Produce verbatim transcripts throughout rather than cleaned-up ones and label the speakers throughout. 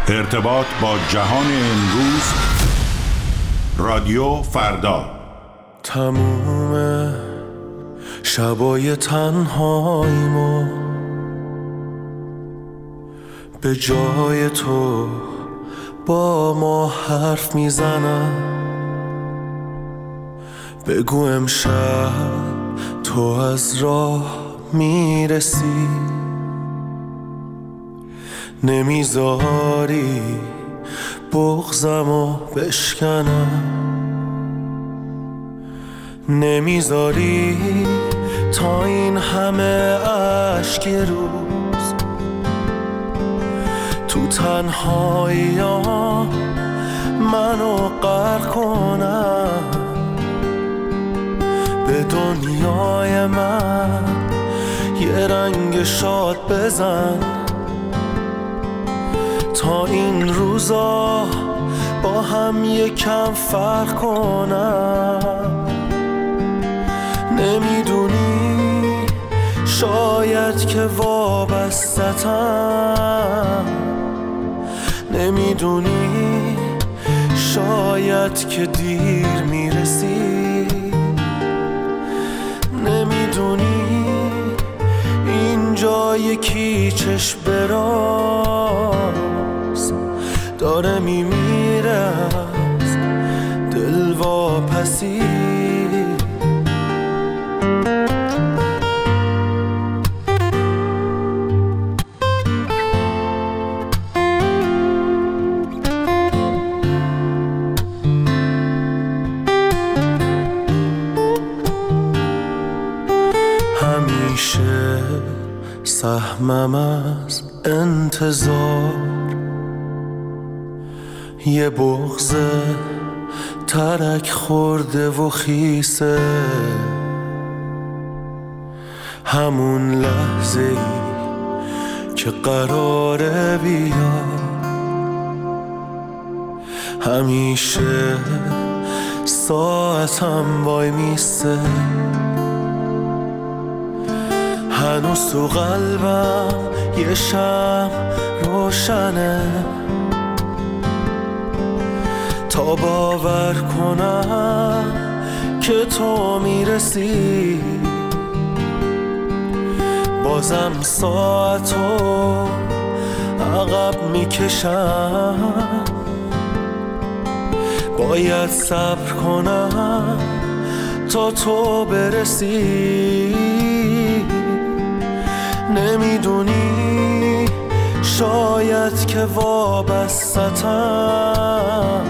Speaker 1: ارتباط با جهان امروز. رادیو فردا.
Speaker 2: تموم شبای تنهاییمو به جای تو با ما حرف میزنم. بگو امشب تو از راه میرسی، نمیذاری بغضمو بشکنم، نمیذاری تا این همه عشق روز تو تنهایی‌ها منو غرق کنم. به دنیای من یه رنگ شاد بزن تا این روزا با هم یکم فرق کنم. نمیدونی شاید که وابسته‌ام، نمیدونی شاید که دیر میرسی، نمیدونی اینجا یکی چشم براز داره میمیره از دل واپسی. همیشه سهمم از انتظار یه بغض ترک خورده و خیسه، همون لحظه ای که قراره بیا همیشه ساعتم وای میسته. هنوز تو قلبم یه شمع روشنه تا باور کنم که تو میرسی. بازم ساعتو عقب میکشم، باید صبر کنم تا تو برسی. نمیدونی شاید که وابسته‌ام،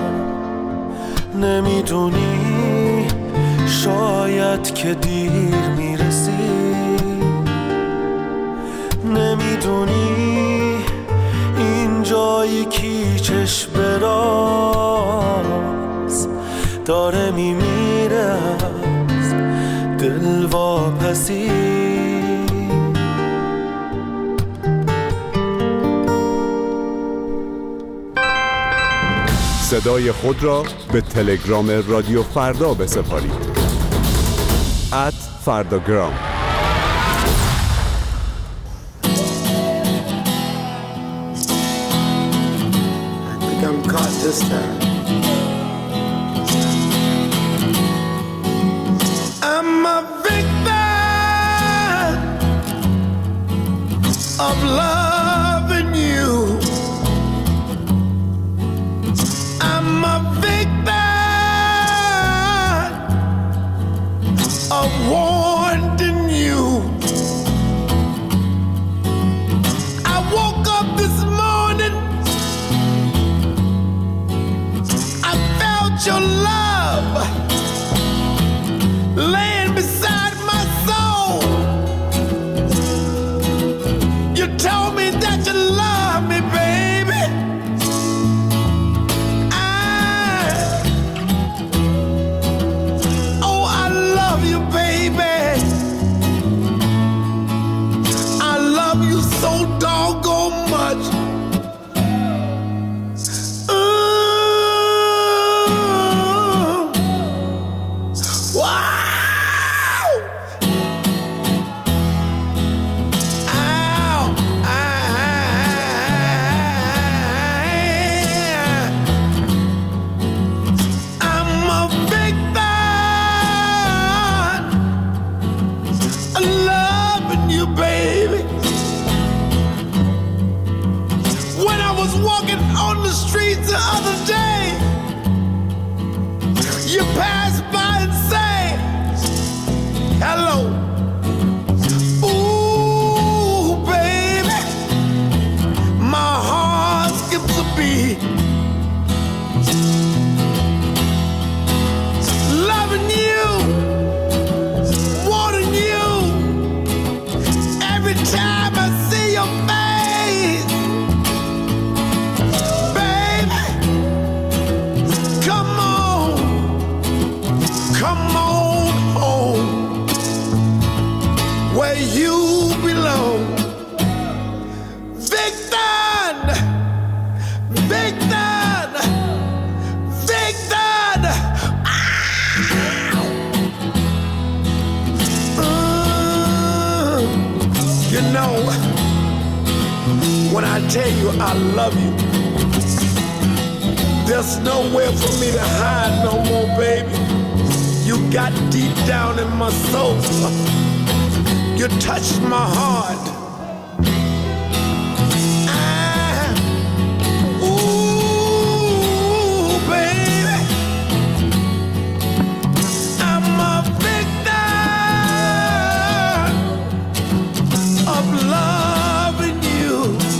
Speaker 2: نمیدونی شاید که دیر میرسی، نمیدونی اینجا یکی چشم براز داره میمیره از دل واپسی.
Speaker 3: صدای خود را به تلگرام رادیو فردا بسپارید. ات فرداگرام.
Speaker 4: I think I'm caught this time. I'm a victim of loving you. I'm a victim of wanting you. I woke up this morning, I felt your love laying beside my soul. You told me that you love me, baby. So doggone much. Ooh. Wow. walking on the streets the other day. You pass by and say, hello. Ooh, baby, my heart skips a beat. Loving you, wanting you, every time I see your face. Baby, come on, come on home, where you belong. Victor, Victor, Victor. Uh, you know, when I tell you I love you, there's nowhere for me to hide no more, baby. You got deep down in my soul. You touched my heart. Ah, ooh, baby, I'm a victim of loving you.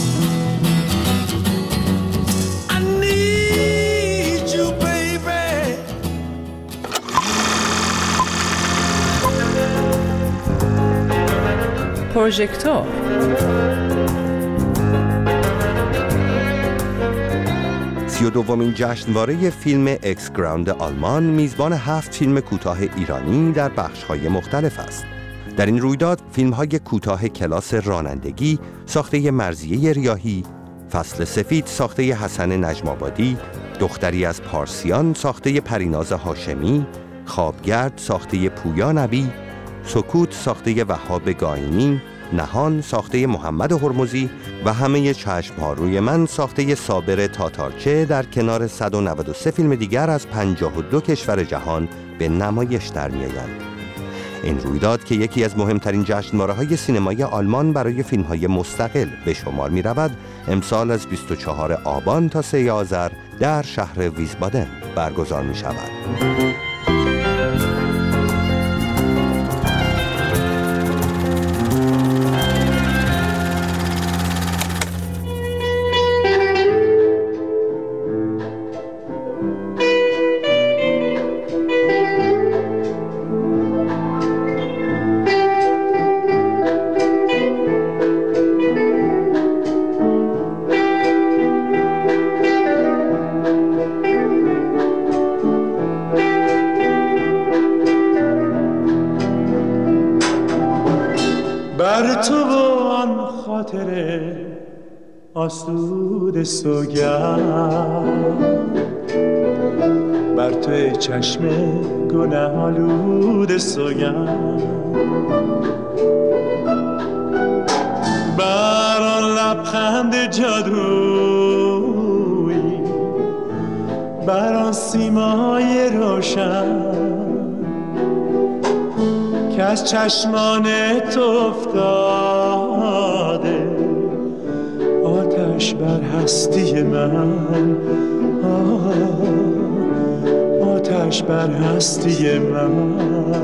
Speaker 4: I need you, baby.
Speaker 5: پروژکتور
Speaker 3: سی و دومین جشنواره فیلم اکس گراند آلمان میزبان هفت فیلم کوتاه ایرانی در بخش‌های مختلف است. در این رویداد فیلم‌های کوتاه کلاس رانندگی ساخته مرضیه ریاحی، فصل سفید ساخته حسن نجم‌آبادی، دختری از پارسیان ساخته پریناز هاشمی، خوابگرد ساخته پویا نبی، سکوت ساخته وهاب گاینی، نهان ساخته محمد هرمزی و همه چشم‌ها روی من ساخته صابر تاتارچه در کنار صد و نود و سه فیلم دیگر از پنجاه و دو کشور جهان به نمایش در می‌آیند. این رویداد که یکی از مهمترین جشنواره‌های سینمایی آلمان برای فیلم‌های مستقل به شمار می‌رود، امسال از بیست و چهارم آبان تا سوم آذر در شهر ویسبادن برگزار می‌شود.
Speaker 2: بر تو و آن خاطر آسود سوگند، بر تو چشم گناه آلود سوگند، بر آن لبخند جادویی، بر آن سیمای روشن که از چشمان تو افتاده، آتش بر هستی من، آتش بر هستی من.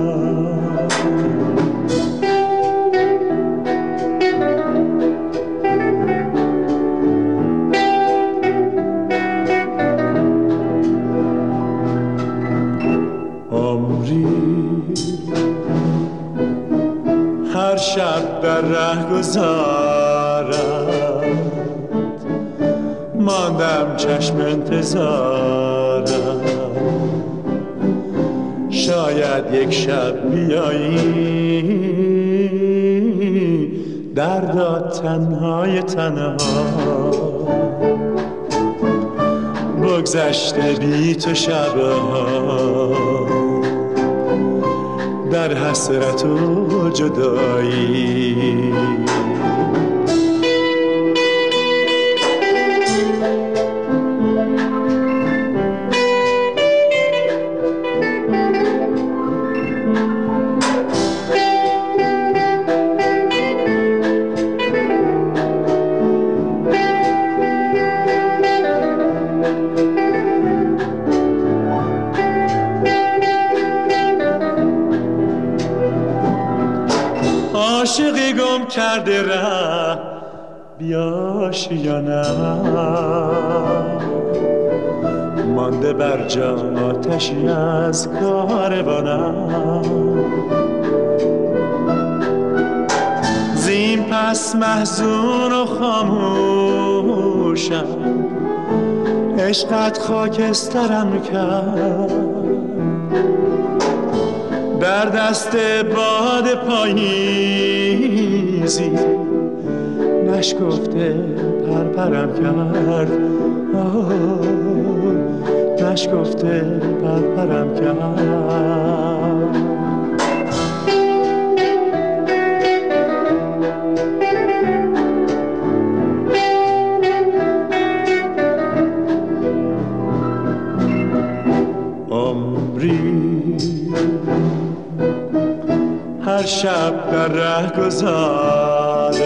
Speaker 2: هر شب در ره گذارد، ماندم چشم انتظارم، شاید یک شب بیایی دردا تنهای تنها، بگذشته بی تو شبها در حسرت و جدایی. کرده ره بیاشیانم، مانده بر جا آتشی از کاروانم. زین پس محزون و خاموشم، عشقت خاکسترم کرد. در دست باد پاییزی نشکفته پرپرم کرد، نشکفته پرپرم کرد. هر شب در ره گذارت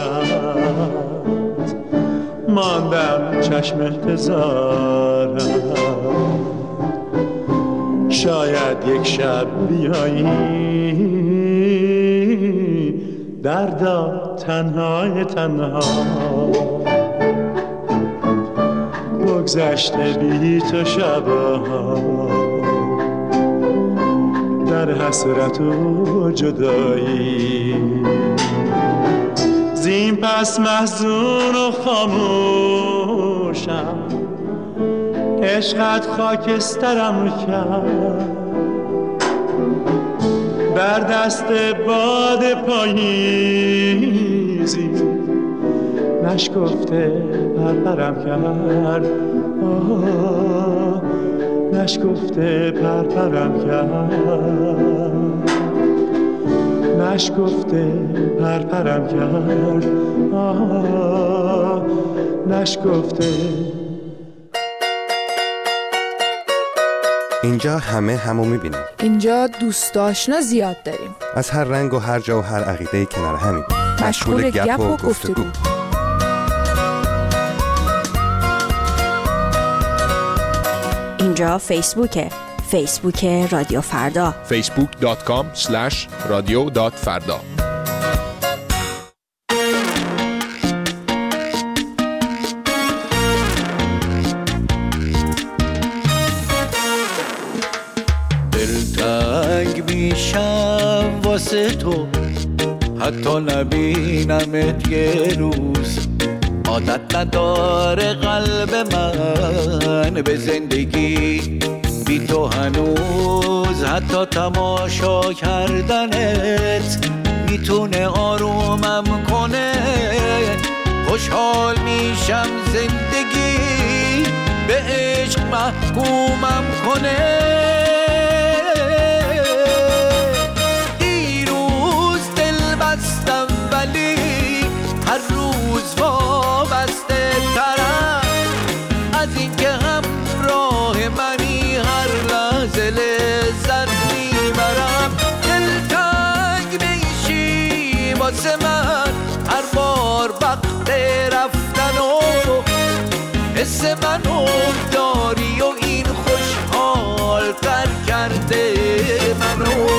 Speaker 2: ماندم چشم انتظارت، شاید یک شب بیایی دردا تنهای تنها. بگذشته بی تو شبها در حسرت و جدایی. زین پس محزون و خاموشم، عشقت خاکسترم کرد. در دست باد پاییزی نشکفته پرپرم کرد، آه نشکفته پرپرم کرد، نشکفته پرپرم کرد، آه نشکفته.
Speaker 3: اینجا همه همو میبینیم.
Speaker 5: اینجا دوست آشنا زیاد داریم،
Speaker 3: از هر رنگ و هر جا و هر عقیده کنار همین،
Speaker 5: مشغول گپ و گفتگو.
Speaker 6: اینجا فیسبوکه، فیسبوک رادیو فردا،
Speaker 7: فیسبوک دات کام اسلش رادیو دات فردا.
Speaker 2: دلتنگ میشم واسه تو، حتی نبینمت یه روز. عادت نداره قلب من به زندگی بی تو هنوز، حتی تماشا کردنت میتونه آرومم کنه. خوشحال میشم زندگی به عشق محکومم کنه. دیروز دل بستم ولی هر روز وابسته ترم از این که همراه منی، هر لحظه لذت میبرم. دلتنگ میشی واسه من هر بار وقت رفتن و حس منو داری و این خوشحال تر کرده منو.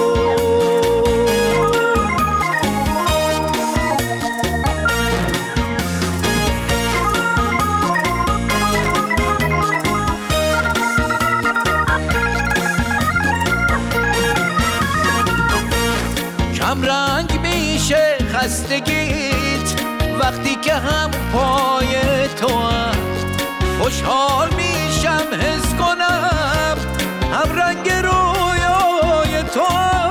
Speaker 2: کم رنگ میشه خستگیت وقتی که هم پای تو هم. خوشحال میشم حس کنم هم رنگ رویای تو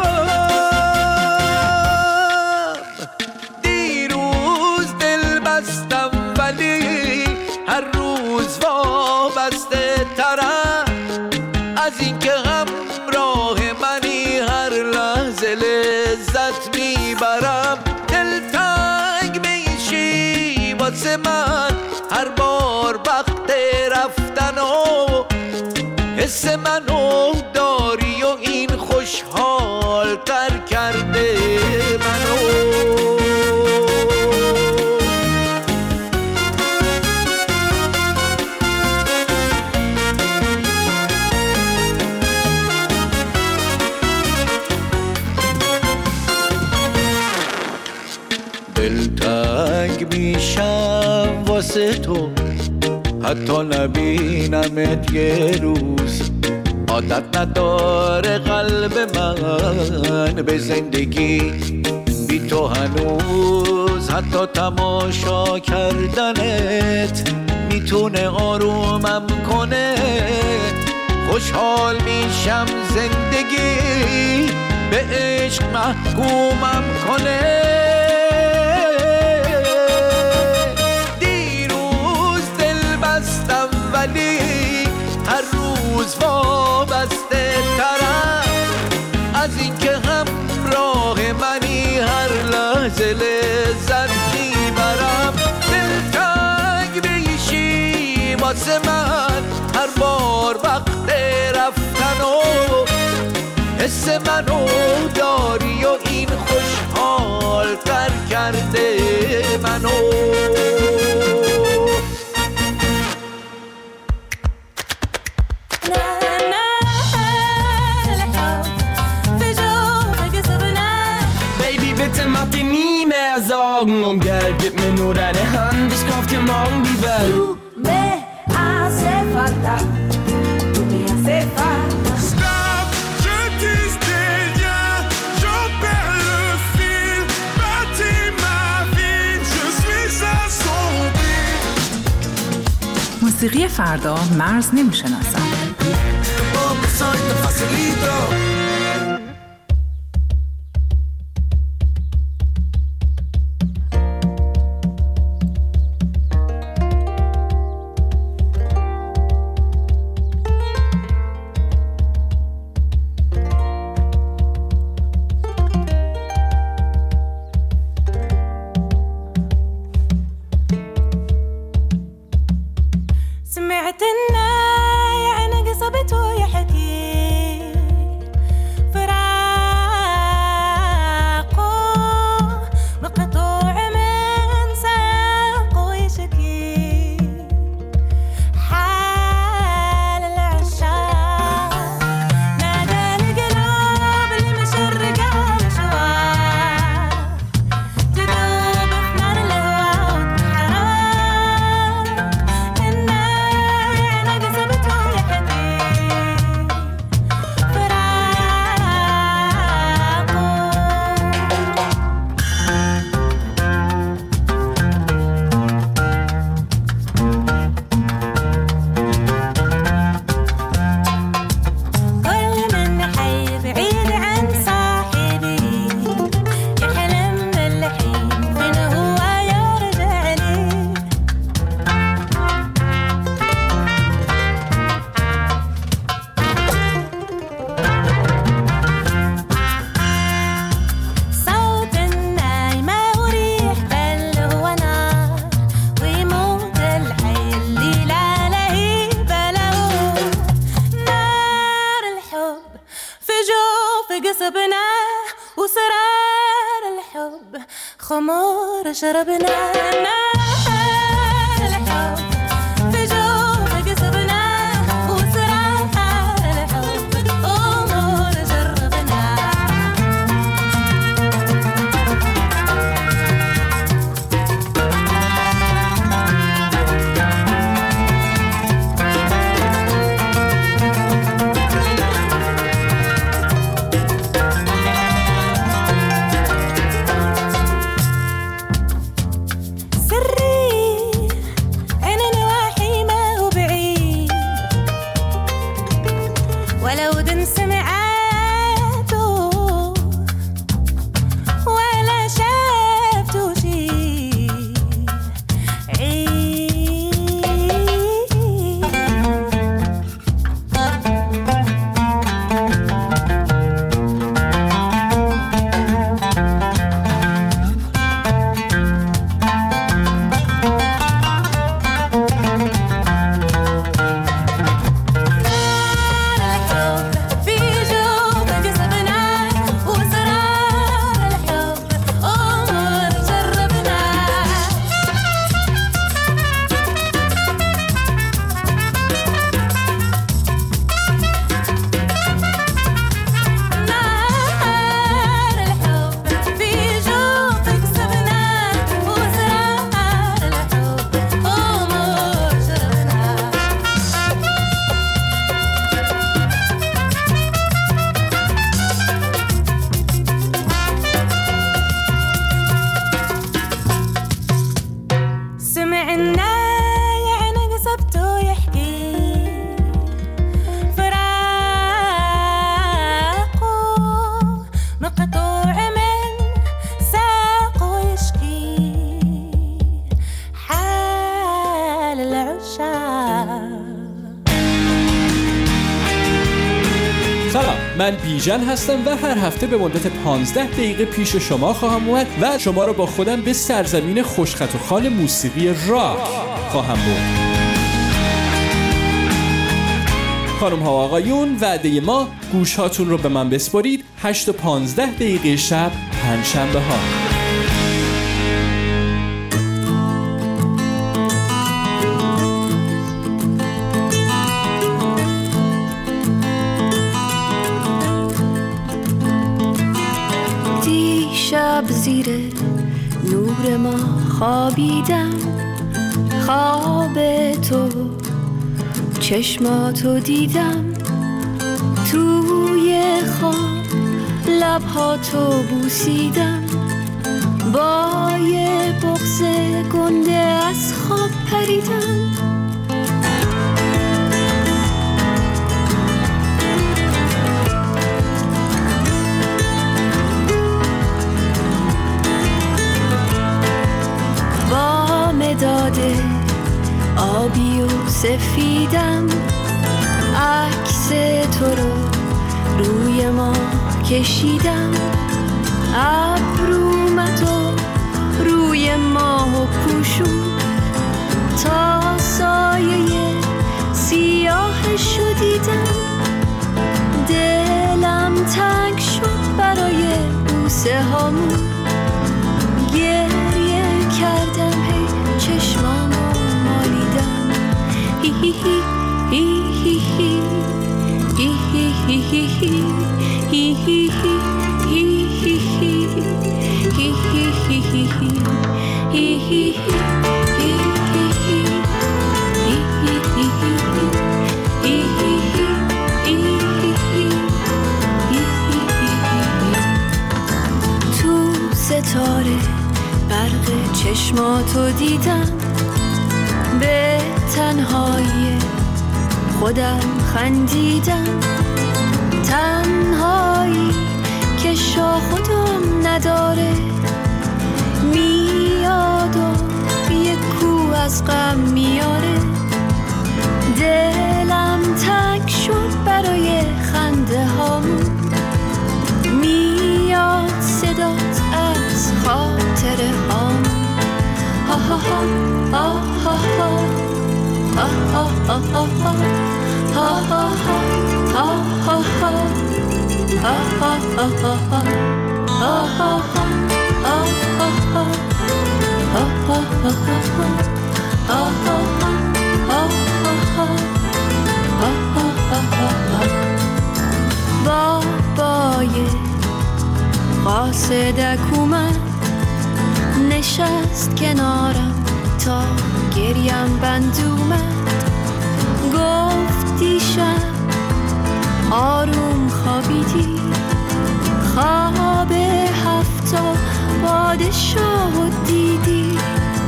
Speaker 2: هم. دیروز دل بستم ولی هر روز وابسته ترم از این که همراه منی، هر لحظه لذت میبرم. دلتنگ میشی واسه من هر بار وقت رفتن و حس منو داری و این خوشحال تر کرده منو. حتی نبینمت یه روز. عادت نداره قلب من به زندگی بی تو هنوز. حتی تماشا کردنت میتونه آرومم کنه. خوشحال میشم زندگی به عشق محکومم کنه. دیروز دل بستم ولی هر روز وابسته ترم از اینکه همراه منی هر لحظه لذت میبرم. دلتنگ میشی واسه من هر بار وقت رفتن و حس منو داری و این خوشحال تر کرده منو.
Speaker 8: Mach dir nie mehr Sorgen um Geld, gib mir nur deine Hand, ich kauf dir morgen die Welt.
Speaker 9: Tu me hace falta, tu me hace falta.
Speaker 4: Stop, je dis des liens, j'en perds le fil. Bâtis ma vie, je suis assombri.
Speaker 10: موسیقی فردا مرز نمیشناسد.
Speaker 9: سمعت الناي أنا قصبته يحكي فراقه مقطوع من ساقه يشكي حال العشاق نادى القلوب اللي مشرقة الأشواق تذوب في نار الهوى خمور شربنا نار الحب في جوف قصبنا وسرار الحب خمور شربنا. في
Speaker 11: سلام، من بیژن هستم و هر هفته به مدت پانزده دقیقه پیش شما خواهم اومد و شما رو با خودم به سرزمین خوشخط و خال موسیقی راک خواهم برد. خانم ها و آقایون، وعده ما گوش هاتون رو به من بسپارید. هشت و پانزده دقیقه شب پنجشنبه ها.
Speaker 12: دیشب زیر نور ما خوابیدم، خواب تو چشماتو دیدم، توی خواب لبهاتو بوسیدم، با یه بغض گنده از خواب پریدم. با مداد آبی و سفیدم، عکس تو رو روی ما کشیدم، ابرومتو روی ماه پوشون، تا سایه سیاهشو دیدم. دلم تنگ شد برای بوسه هامون، گریه کردم هی چشمامو مالیدم. هی هی هی هی هی هی هی هی هی هی هی تو ستاره برق چشماتو دیدم، به تنهایی خودم خندیدم، تنهایی که شاه خودم نداره، میاد و یک کو از غم میاره. دلم تنگ شد برای خنده هامون، میاد صدات از خاطره هامون. ها ها ها ها ها ها ها ها ها ها بابای قاصدک اومد، نشست کنارم تا گریم بند اومد، گفت دیشب آروم خوابیدی، خواب هفتا پادشاه دیدی.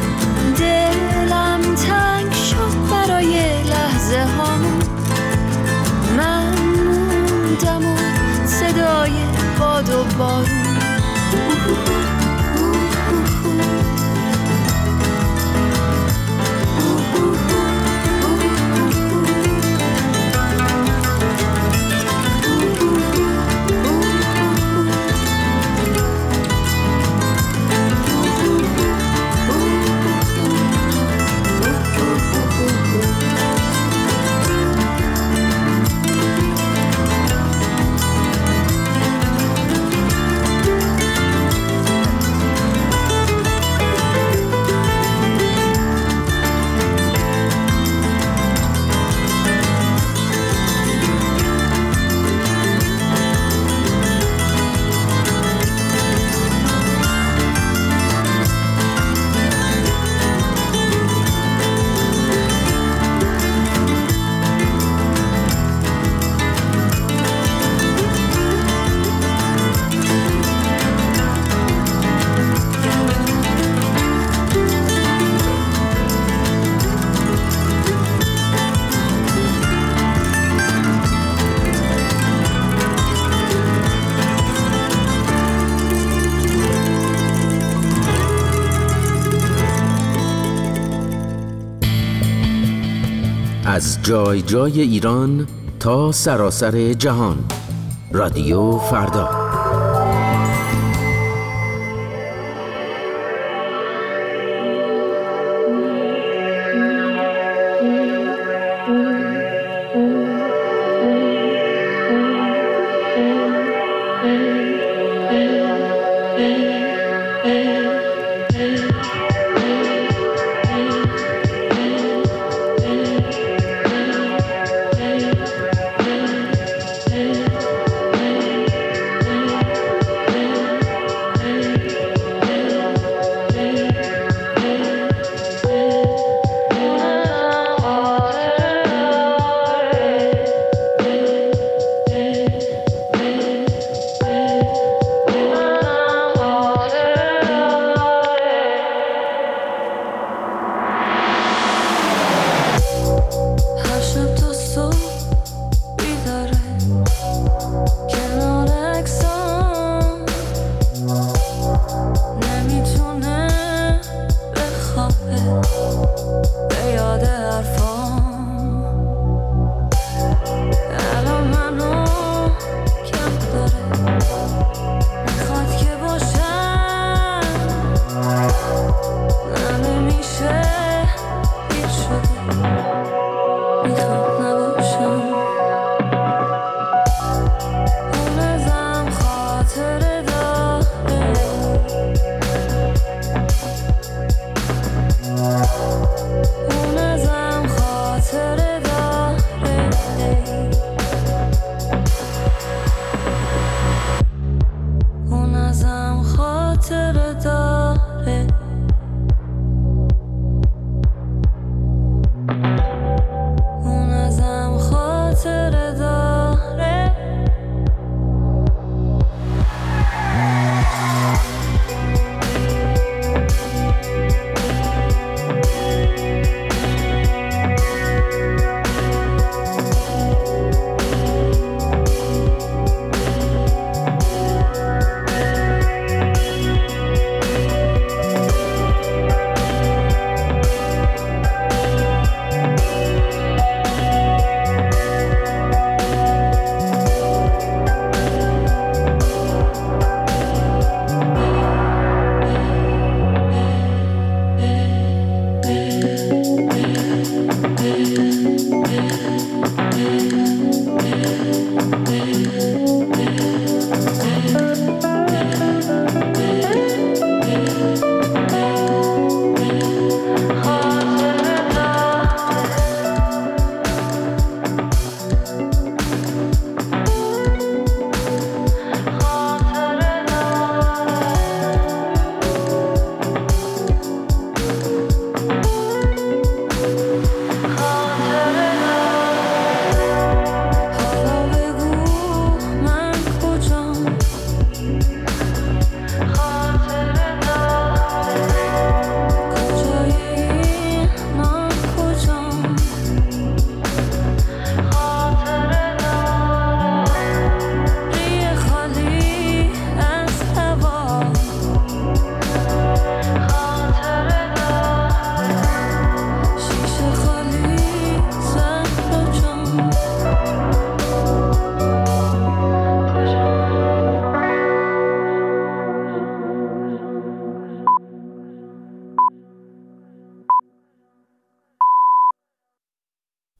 Speaker 12: دلم تنگ شد برای لحظه هامون، من موندم و صدای باد و بارون.
Speaker 13: از جای جای ایران تا سراسر جهان، رادیو فردا.